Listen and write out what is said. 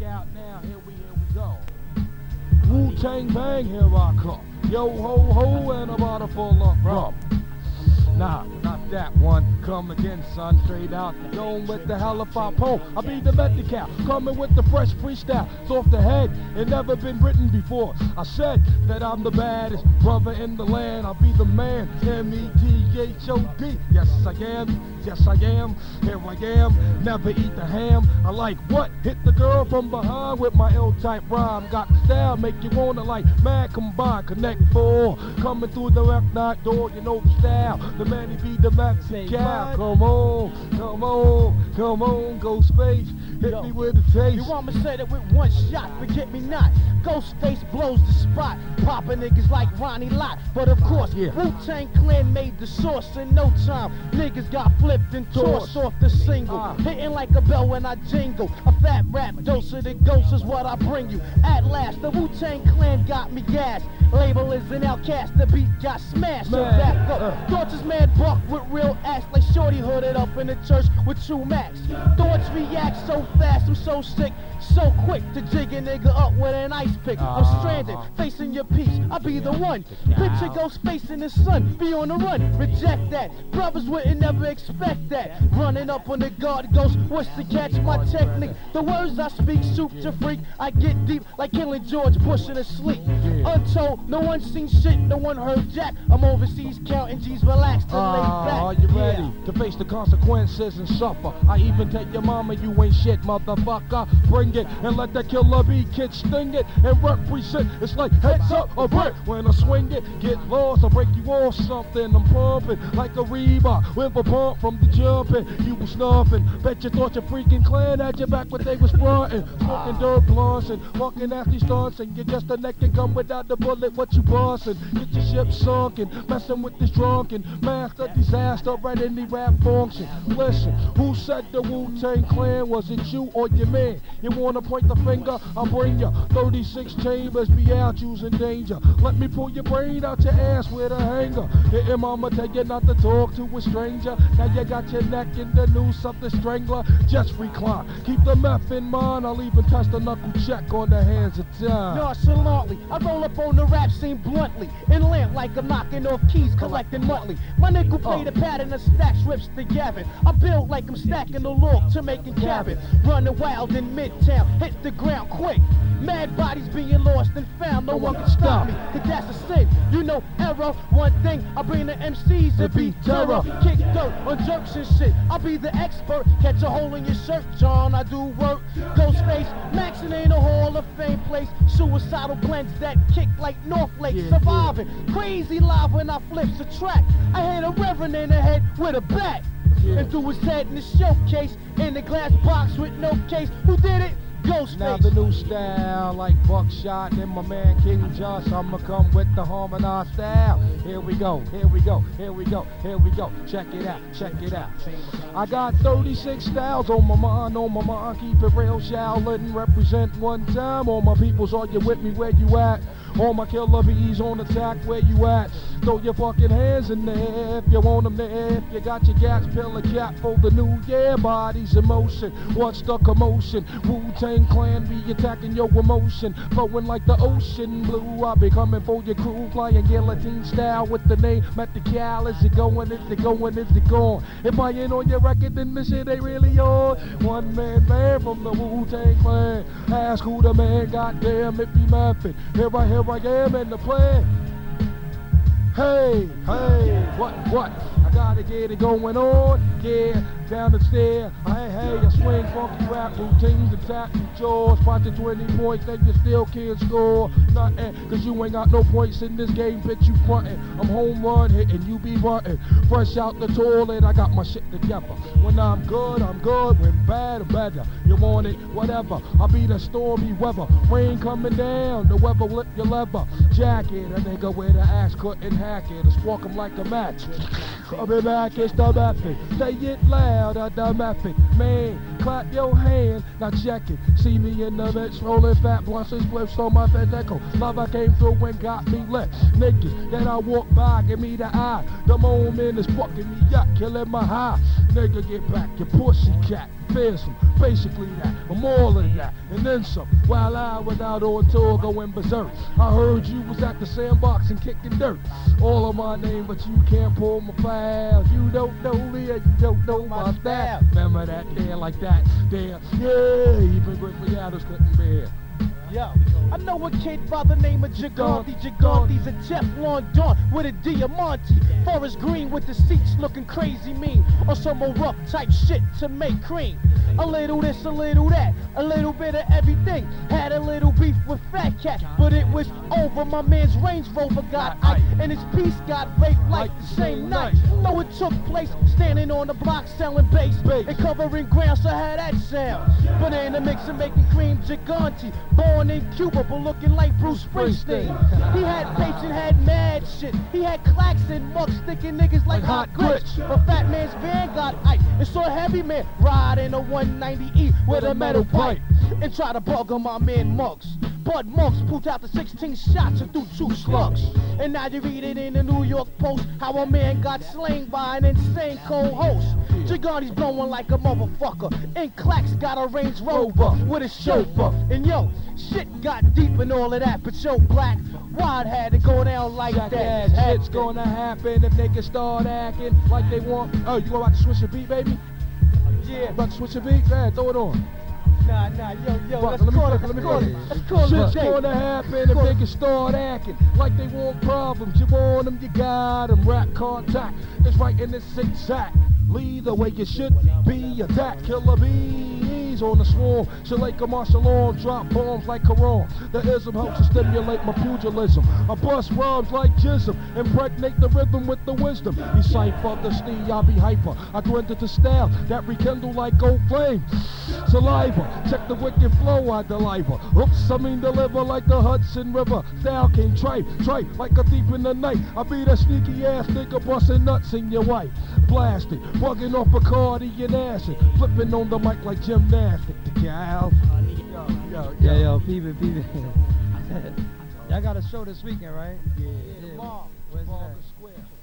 out now. Here we go. Wu-Tang Bang, here I come. Yo ho ho and a bottle full of rum. Nah, not that one. Come again, son. Straight out the dome with the hell if I pull. I'll be the Medi-Cal, coming with the fresh freestyle. It's off the head, it never been written before. I said that I'm the baddest brother in the land. I'll be the man, M-E-D-H-O-D. Yes, I am. Yes, I am. Here I am. Never eat the ham. I like what? Hit the girl from behind with my L-type rhyme. Got the style, make you wanna like mad combine. Connect four. Coming through the left night door, you know the style. The man, he be the Medi-Cal. Come on, come on, come on, Ghostface. Hit me with a taste. You want me to say that with one shot, forget me not. Ghostface blows the spot, popping niggas like Ronnie Lott. But of course, Wu-Tang Clan made the source in no time. Niggas got flipped and tossed off the single. Hitting like a bell when I jingle. A fat rap dose of the ghost is what I bring you. At last, the Wu-Tang Clan got me gassed. Label is an outcast, the beat got smashed. So back up. Thoughts is mad buck with real ass, like Shorty hooded up in the church with true max. Thoughts react so fast, I'm so sick, so quick to jig a nigga up with an ice pick. I'm stranded, facing your piece, I'll be the one. Picture Ghostface in the sun, be on the run, reject that. Brothers wouldn't never expect that. Running up on the guard ghost, what's to catch my technique? The words I speak, soup to freak. I get deep like killing George Bush in his sleep. Untold, no one seen shit, no one heard jack. I'm overseas counting G's, relaxed and laid back. Are you ready to face the consequences and suffer? I even tell your mama you ain't shit, motherfucker. Bring it and let that killer bee kid sting it and represent. It's like heads up a brick when I swing it. Get lost, I break you off something. I'm pumping like a Reebok with a pump from the jumping. You was snuffing. Bet you thought your freaking clan had your back, but they was frontin'. Smoking dirt blunts and fucking nasty stunts, and you're just a naked gun without the bullet. What you bustin'? Get your ship sunken, messing with this drunken master disaster right in the rap function. Listen, who said the Wu-Tang Clan? Was it you or your man? You wanna point the finger? I'll bring ya 36 chambers, be out, you's in danger. Let me pull your brain out your ass with a hanger. Hitting mama tell you not to talk to a stranger. Now you got your neck in the noose of the strangler. Just recline, keep the meth in mind. I'll even test the knuckle check on the hands of time. Nonchalantly, I roll up on the rap scene bluntly, in lamp like I'm knocking off keys, collecting monthly. My nickel play the pattern of stack strips together. I build like I'm stacking the log to making cabin. Running wild in Midtown, hit the ground quick. Mad bodies being lost and found, no one can stop me, cause that's a sin. You know error, one thing, I bring the MCs and beat terror. Kick dirt on jerks and shit, I'll be the expert. Catch a hole in your shirt, John, I do work. Ghostface, Maxin ain't a Hall of Fame place. Suicidal blends that kick like North Lake. Surviving, crazy live when I flips a track. I hit a reverend in the head with a bat. And threw his head in the showcase, in the glass box with no case. Who did it? Ghostface. Now the new style, like Buckshot and my man King Josh. I'ma come with the harmonized style. Here we go, here we go, here we go, here we go. Check it out, check it out. I got 36 styles on my mind, keep it real, Shaolin, represent one time. All my peoples, are you with me, where you at? All my killer bees on attack, where you at? Throw your fucking hands in the air if you want them there. If you got your gas, pill a cap for the new year. Bodies in motion, what's the commotion? Wu-Tang Clan be attacking your emotion, flowing like the ocean blue. I be coming for your crew, flying guillotine style with the name Medi-Cal. Is it going, is it going, is it gone? If I ain't on your record, then this shit ain't really on. One man band from the Wu-Tang Clan. Ask who the man, goddamn it be Method. Here I am in the plan. Hey, hey, what? I gotta get it going on, yeah, down the stair. Hey, I swing funky rap routines, attack jaws, spot the 20 points, then you still can't score nothing, cause you ain't got no points in this game, bitch, you frontin'. I'm home run hitting, you be runtin'. Fresh out the toilet, I got my shit together. When I'm good, when bad, I'm better. You want it, whatever, I'll be the stormy weather. Rain coming down, the weather lip your leather. Jacket, a nigga with an axe couldn't hack it, or spark him like a match. Coming back, it's the method. Say it loud, the method. Man, clap your hand. Now check it. See me in the mix, rolling fat blunts and spliffs on my Fedeko. Love I came through and got me lit. Niggas that I walk by, give me the eye. The moment is fucking me up, killing my high. Nigga, get back, your pussy cat. Fearsome, basically that, or more than that, and then some. While I was out on tour going berserk, I heard you was at the sandbox and kicking dirt. All of my name, but you can't pull my file. You don't know me, and you don't know my style. Remember that there like that, there, yeah. Even Grizzly Adams couldn't bear. Yo, I know a kid by the name of Gigante. Gigante's a Teflon Don with a Diamante. Forest Green with the seats looking crazy mean. Or some more rough type shit to make cream. A little this, a little that, a little bit of everything. Had a little beef with Fat Cat, but it was over. My man's Range Rover got Ike, and his piece got raped like the same night. Though it took place standing on the block selling bass and covering ground, so how that sound. Banana mix and making cream. Gigante, born in Cuba, but looking like Bruce Springsteen. He had tapes and had mad shit. He had clacks and mugs sticking niggas like hot grits. But Fat Man's van got Ike, and saw Heavy Man ride in a 190E with a metal pipe and try to bug on my man Muggs. Bud Monks pulled out the 16 shots and threw 2 slugs. And now you read it in the New York Post how a man got slain by an insane co-host. Gigante's blowing like a motherfucker, and Clacks got a Range Rover with a chauffeur. And yo, shit got deep and all of that, but yo, Black, why'd had to go down like that? Shit's gonna happen if niggas start acting like they want. Oh, you about to switch a beat, baby? Yeah. About to switch a beat? Go ahead, throw it on. Nah, yo, let's call it. Shit's gonna happen if niggas start acting like they want problems. You want them, you got them. Rap contact is right in this zigzag. Lead the way you should be. Attack killer bees on the swarm. Shalaka martial arm, drop bombs like Quran. The ism helps to stimulate my pugilism. I bust rhymes like Jism, impregnate the rhythm with the wisdom. You cipher the steel, I be hyper. I grind it to style that rekindle like gold flame. Saliva, check the wicked flow, I deliver. Oops, I mean deliver like the Hudson River. Style king, tripe like a thief in the night. I be that sneaky ass nigga busting nuts in your wife. Blasted, bugging off Bacardi and acid. Flipping on the mic like gymnastic. The gal. Yo, peep it. Y'all got a show this weekend, right? Yeah. Where's that? Square.